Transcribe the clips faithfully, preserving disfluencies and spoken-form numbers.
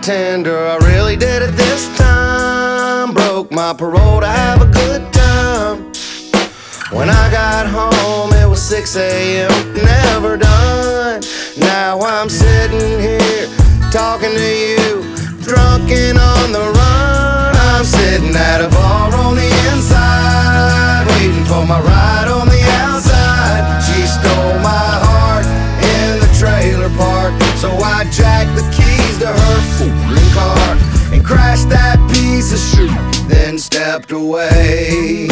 bartender, I really did it this time. Broke my parole to have a good time. When I got home, it was six A M Never done. Now I'm sitting here talking to you, drunk and on the run. I'm sitting at a bar on the inside, waiting for my ride on the outside. She stole my heart in the trailer park, so I jacked the keys to her fooling car and crashed that piece of shit, then stepped away.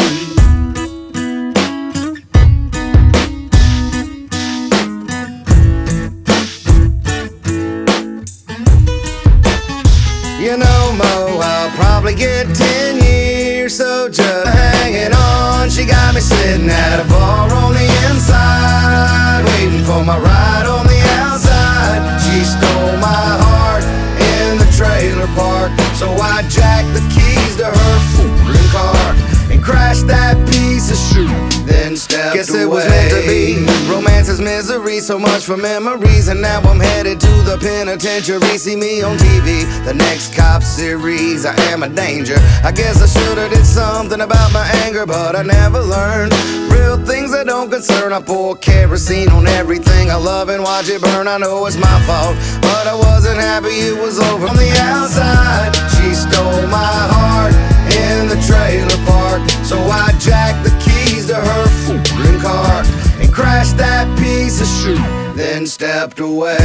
You know, Mo, I'll probably get ten years, so just hanging on. She got me sitting at a bar on the inside, waiting for my ride on the outside. She stole my heart in the trailer park, so I jacked the keys to her fooling car and crashed that piece of shit, then stepped Guess away. It was meant to be. Romance is misery, so much for memories, and now I'm headed to the penitentiary. See me on T V, the next cop series. I am a danger. I guess I should've did something about my anger, but I never learned. Real things that don't concern. I pour kerosene on everything I love and watch it burn. I know it's my fault, but I wasn't happy it was over. On the outside, she stole my heart in the trailer park, so I jacked the keys to her fooling car and crashed that piece of shit, then stepped away.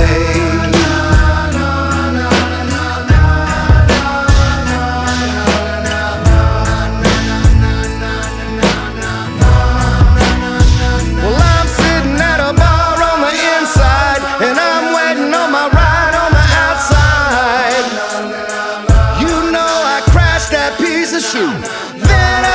Well, I'm sitting at a bar on the inside, and I'm waiting on my ride on the outside. You know I crashed that piece of shit, then I